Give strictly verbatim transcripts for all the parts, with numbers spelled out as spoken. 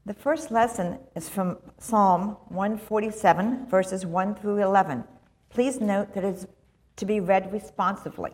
The first lesson is from Psalm one forty-seven, verses one through eleven. Please note that it is to be read responsively.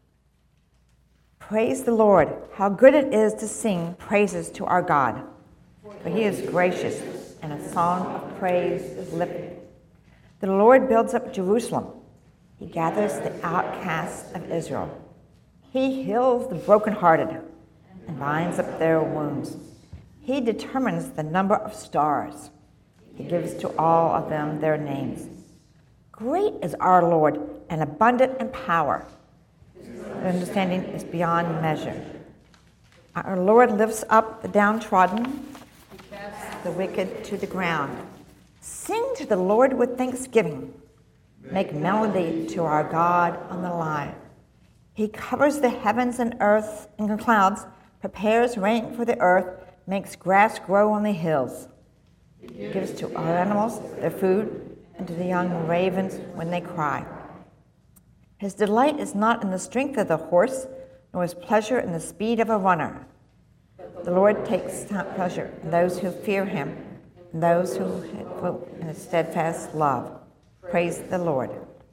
Praise the Lord. How good it is to sing praises to our God. For he is gracious, and a song of praise is lifted. The Lord builds up Jerusalem. He gathers the outcasts of Israel. He heals the brokenhearted and binds up their wounds. He determines the number of stars. He gives to all of them their names. Great is our Lord and abundant in power. His understanding is beyond measure. Our Lord lifts up the downtrodden, casts the wicked to the ground. Sing to the Lord with thanksgiving. Make melody to our God on the lyre. He covers the heavens and earth in clouds, prepares rain for the earth, makes grass grow on the hills. He gives to our animals their food, and to the young ravens when they cry. His delight is not in the strength of the horse, nor his pleasure in the speed of a runner. The Lord takes pleasure in those who fear him, and those who hope in his steadfast love. Praise the Lord.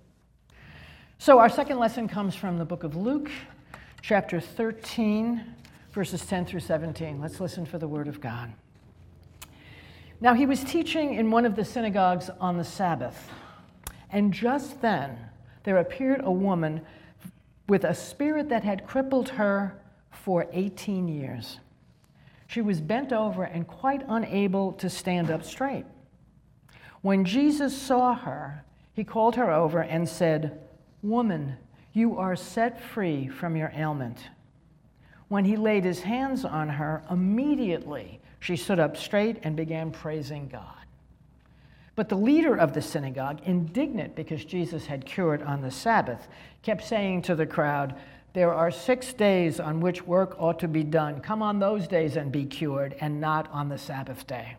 So our second lesson comes from the book of Luke, chapter thirteen, verses ten through seventeen. Let's listen for the word of God. Now he was teaching in one of the synagogues on the Sabbath, and just then there appeared a woman with a spirit that had crippled her for eighteen years. She was bent over and quite unable to stand up straight. When Jesus saw her, he called her over and said, "Woman, you are set free from your ailment." When he laid his hands on her, immediately she stood up straight and began praising God. But the leader of the synagogue, indignant because Jesus had cured on the Sabbath, kept saying to the crowd, "There are six days on which work ought to be done. Come on those days and be cured, and not on the Sabbath day."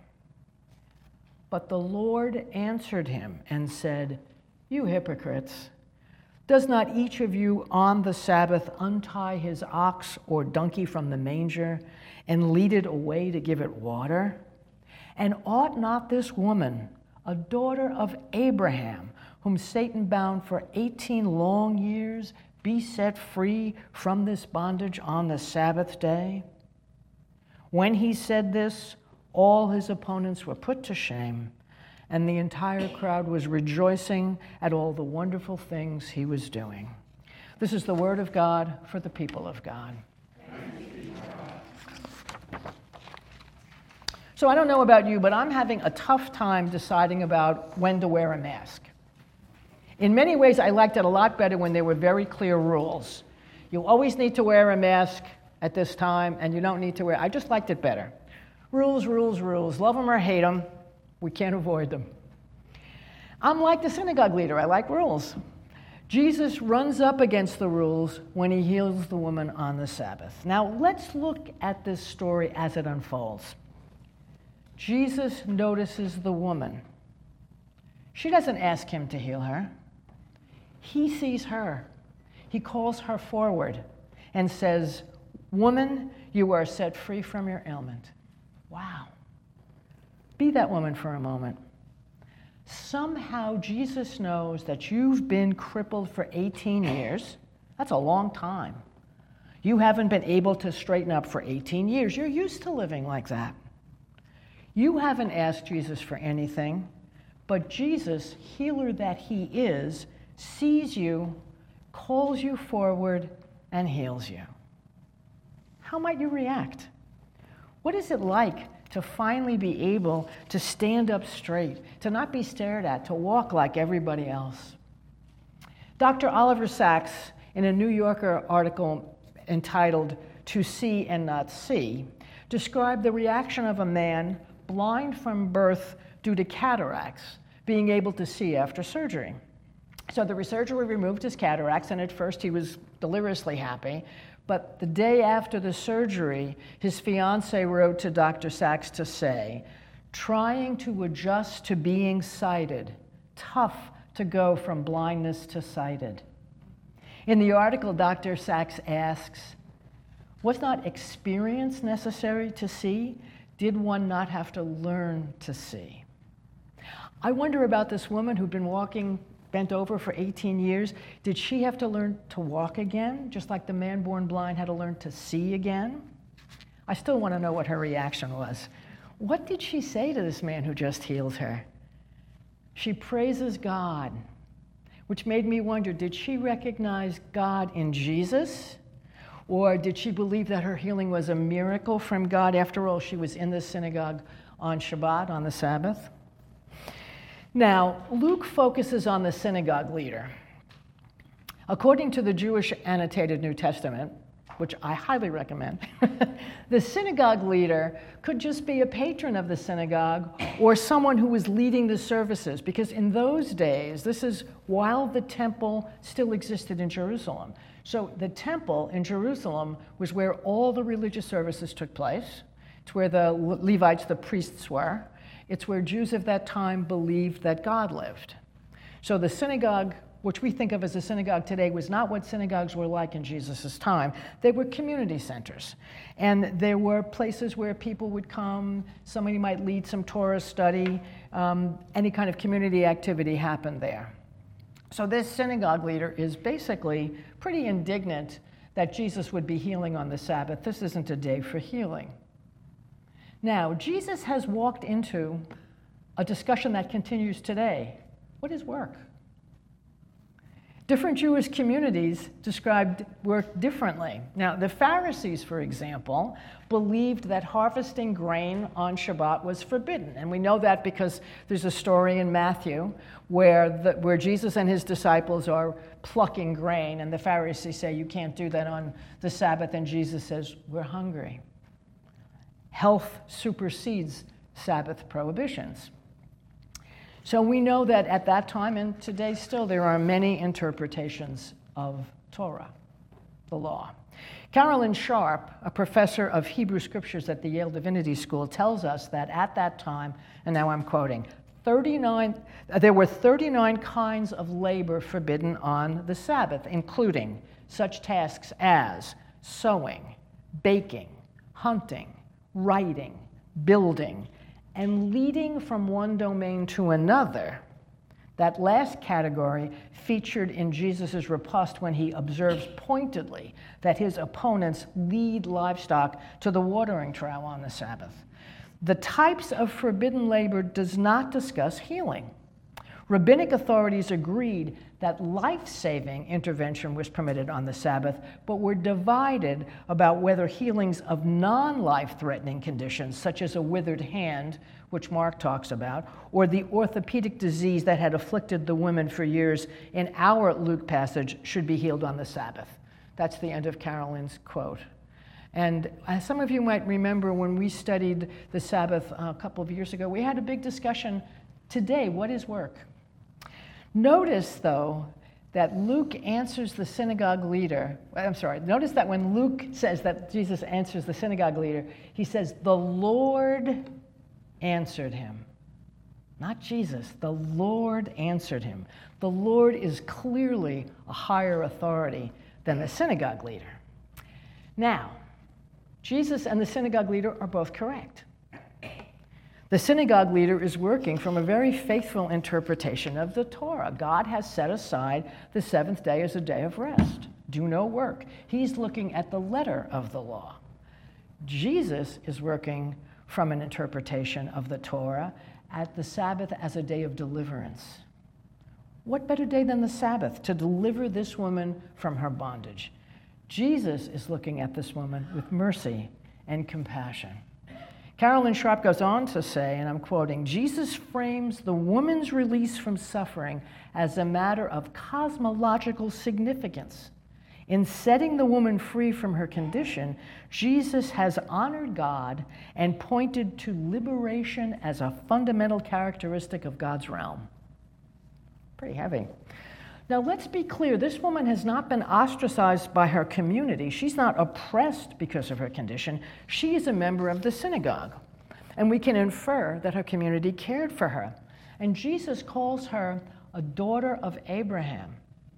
But the Lord answered him and said, "You hypocrites! Does not each of you on the Sabbath untie his ox or donkey from the manger and lead it away to give it water? And ought not this woman, a daughter of Abraham, whom Satan bound for eighteen long years, be set free from this bondage on the Sabbath day?" When he said this, all his opponents were put to shame, and the entire crowd was rejoicing at all the wonderful things he was doing. This is the word of God for the people of God. So I don't know about you, but I'm having a tough time deciding about when to wear a mask. In many ways, I liked it a lot better when there were very clear rules. You always need to wear a mask at this time, and you don't need to wear. I just liked it better. Rules, rules, rules. Love them or hate them. We can't avoid them. I'm like the synagogue leader. I like rules. Jesus runs up against the rules when he heals the woman on the Sabbath. Now, let's look at this story as it unfolds. Jesus notices the woman. She doesn't ask him to heal her. He sees her. He calls her forward and says, "Woman, you are set free from your ailment." Wow. Be that woman for a moment. Somehow Jesus knows that you've been crippled for eighteen years. That's a long time. You haven't been able to straighten up for eighteen years. You're used to living like that. You haven't asked Jesus for anything, but Jesus, healer that he is, sees you, calls you forward, and heals you. How might you react? What is it like to finally be able to stand up straight, to not be stared at, to walk like everybody else? Doctor Oliver Sacks, in a New Yorker article entitled "To See and Not See," described the reaction of a man blind from birth due to cataracts being able to see after surgery. So the surgeon removed his cataracts, and at first he was deliriously happy. But the day after the surgery, his fiancée wrote to Doctor Sacks to say, "Trying to adjust to being sighted, tough to go from blindness to sighted." In the article, Doctor Sacks asks, "Was not experience necessary to see? did one not have to learn to see? I wonder about this woman who'd been walking bent over for eighteen years. Did she have to learn to walk again, just like the man born blind had to learn to see again? I still want to know what her reaction was. What did she say to this man who just healed her? She praises God, which made me wonder, did she recognize God in Jesus? Or did she believe that her healing was a miracle from God? After all, she was in the synagogue on Shabbat, on the Sabbath. Now, Luke focuses on the synagogue leader. According to the Jewish annotated New Testament, which I highly recommend, the synagogue leader could just be a patron of the synagogue or someone who was leading the services, because in those days, this is while the temple still existed in Jerusalem. So the temple in Jerusalem was where all the religious services took place. It's where the Levites, the priests, were. It's where Jews of that time believed that God lived. So the synagogue, which we think of as a synagogue today, was not what synagogues were like in Jesus' time. They were community centers. And there were places where people would come, somebody might lead some Torah study, um, any kind of community activity happened there. So this synagogue leader is basically pretty indignant that Jesus would be healing on the Sabbath. This isn't a day for healing. Now, Jesus has walked into a discussion that continues today. What is work? Different Jewish communities described work differently. Now, the Pharisees, for example, believed that harvesting grain on Shabbat was forbidden. And we know that because there's a story in Matthew where, the, where Jesus and his disciples are plucking grain, and the Pharisees say, you can't do that on the Sabbath, and Jesus says, we're hungry. Health supersedes Sabbath prohibitions. So we know that at that time, and today still, there are many interpretations of Torah, the law. Carolyn Sharp, a professor of Hebrew scriptures at the Yale Divinity School, tells us that at that time, and now I'm quoting, thirty-nine, there were thirty-nine kinds of labor forbidden on the Sabbath, including such tasks as sewing, baking, hunting, writing, building, and leading from one domain to another. That last category featured in Jesus' riposte when he observes pointedly that his opponents lead livestock to the watering trough on the Sabbath. The types of forbidden labor does not discuss healing. Rabbinic authorities agreed that life-saving intervention was permitted on the Sabbath, but were divided about whether healings of non-life-threatening conditions, such as a withered hand, which Mark talks about, or the orthopedic disease that had afflicted the women for years in our Luke passage, should be healed on the Sabbath. That's the end of Carolyn's quote. And as some of you might remember, when we studied the Sabbath a couple of years ago, we had a big discussion today. What is work? Notice, though, that Luke answers the synagogue leader. I'm sorry, notice that when Luke says that Jesus answers the synagogue leader, he says, the Lord answered him. Not Jesus, the Lord answered him. The Lord is clearly a higher authority than the synagogue leader. Now, Jesus and the synagogue leader are both correct. The synagogue leader is working from a very faithful interpretation of the Torah. God has set aside the seventh day as a day of rest. Do no work. He's looking at the letter of the law. Jesus is working from an interpretation of the Torah at the Sabbath as a day of deliverance. What better day than the Sabbath to deliver this woman from her bondage? Jesus is looking at this woman with mercy and compassion. Carolyn Sharp goes on to say, and I'm quoting, Jesus frames the woman's release from suffering as a matter of cosmological significance. In setting the woman free from her condition, Jesus has honored God and pointed to liberation as a fundamental characteristic of God's realm. Pretty heavy. Now, let's be clear. This woman has not been ostracized by her community. She's not oppressed because of her condition. She is a member of the synagogue. And we can infer that her community cared for her. And Jesus calls her a daughter of Abraham.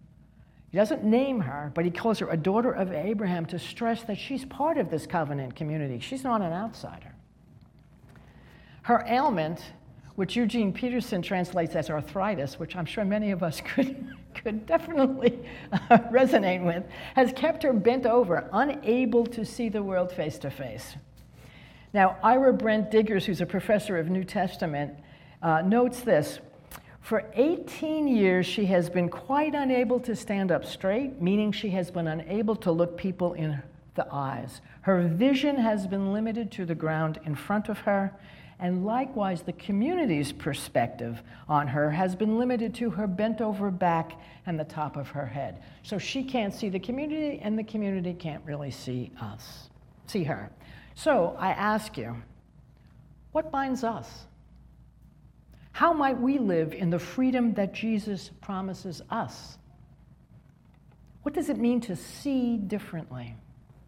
He doesn't name her, but he calls her a daughter of Abraham to stress that she's part of this covenant community. She's not an outsider. Her ailment, which Eugene Peterson translates as arthritis, which I'm sure many of us could, could definitely uh, resonate with, has kept her bent over, unable to see the world face to face. Now, Ira Brent Diggers, who's a professor of New Testament, uh, notes this. For eighteen years, she has been quite unable to stand up straight, meaning she has been unable to look people in the eyes. Her vision has been limited to the ground in front of her, and likewise, the community's perspective on her has been limited to her bent over back and the top of her head. So she can't see the community, and the community can't really see us, see her. So I ask you, what binds us? How might we live in the freedom that Jesus promises us? What does it mean to see differently?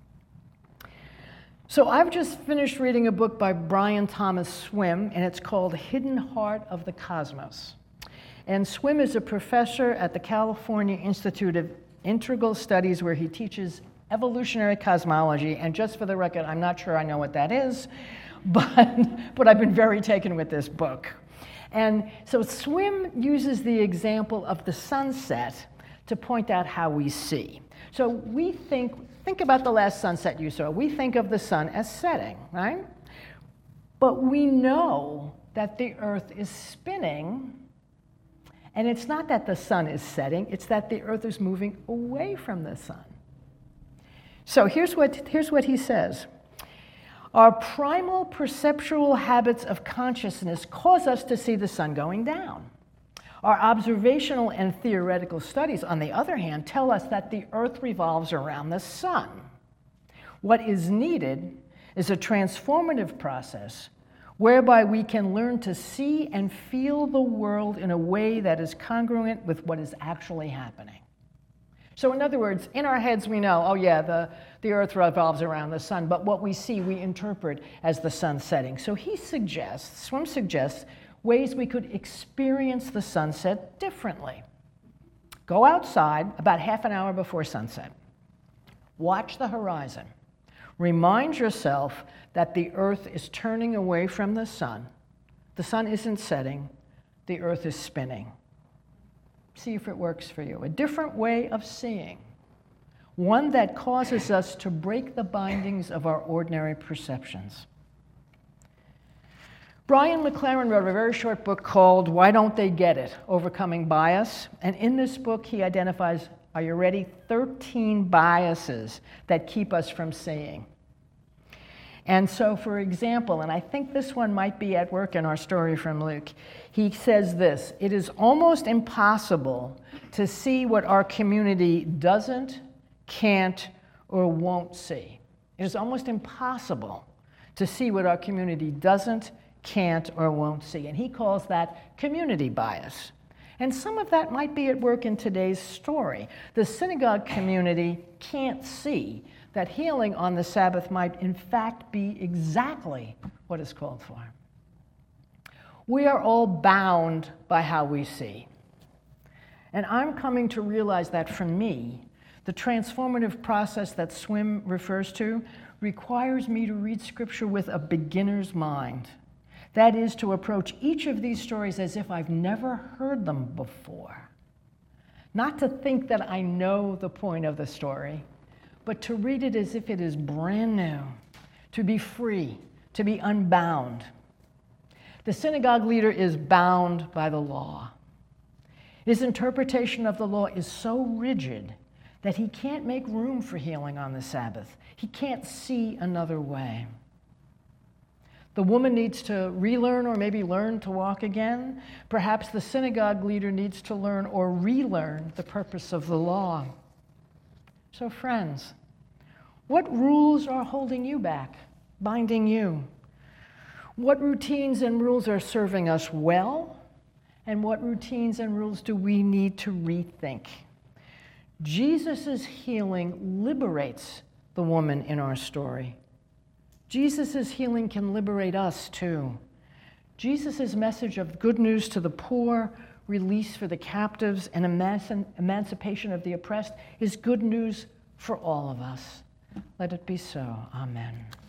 So I've just finished reading a book by Brian Thomas Swim, and it's called Hidden Heart of the Cosmos. And Swim is a professor at the California Institute of Integral Studies, where he teaches evolutionary cosmology. And just for the record, I'm not sure I know what that is, but, but I've been very taken with this book. And so Swim uses the example of the sunset to point out how we see. So we think, think about the last sunset you saw. We think of the sun as setting, right? But we know that the earth is spinning, and it's not that the sun is setting, it's that the earth is moving away from the sun. So here's what, here's what he says. Our primal perceptual habits of consciousness cause us to see the sun going down. Our observational and theoretical studies, on the other hand, tell us that the earth revolves around the sun. What is needed is a transformative process whereby we can learn to see and feel the world in a way that is congruent with what is actually happening. So in other words, in our heads we know, oh yeah, the, the earth revolves around the sun, but what we see we interpret as the sun setting. So he suggests, Swim suggests, ways we could experience the sunset differently. Go outside about half an hour before sunset. Watch the horizon. Remind yourself that the earth is turning away from the sun. The sun isn't setting, the earth is spinning. See if it works for you. A different way of seeing. One that causes us to break the bindings of our ordinary perceptions. Brian McLaren wrote a very short book called Why Don't They Get It? Overcoming Bias. And in this book, he identifies, are you ready, thirteen biases that keep us from seeing. And so, for example, and I think this one might be at work in our story from Luke, he says this: it is almost impossible to see what our community doesn't, can't, or won't see. It is almost impossible to see what our community doesn't, can't, or won't see. And he calls that community bias. And some of that might be at work in today's story. The synagogue community can't see that healing on the Sabbath might in fact be exactly what is called for. We are all bound by how we see. And I'm coming to realize that for me, the transformative process that Swim refers to requires me to read Scripture with a beginner's mind. That is, to approach each of these stories as if I've never heard them before. Not to think that I know the point of the story, but to read it as if it is brand new, to be free, to be unbound. The synagogue leader is bound by the law. His interpretation of the law is so rigid that he can't make room for healing on the Sabbath. He can't see another way. The woman needs to relearn or maybe learn to walk again. Perhaps the synagogue leader needs to learn or relearn the purpose of the law. So friends, what rules are holding you back, binding you? What routines and rules are serving us well? And what routines and rules do we need to rethink? Jesus' healing liberates the woman in our story. Jesus' healing can liberate us too. Jesus' message of good news to the poor, release for the captives, and emancipation of the oppressed is good news for all of us. Let it be so. Amen.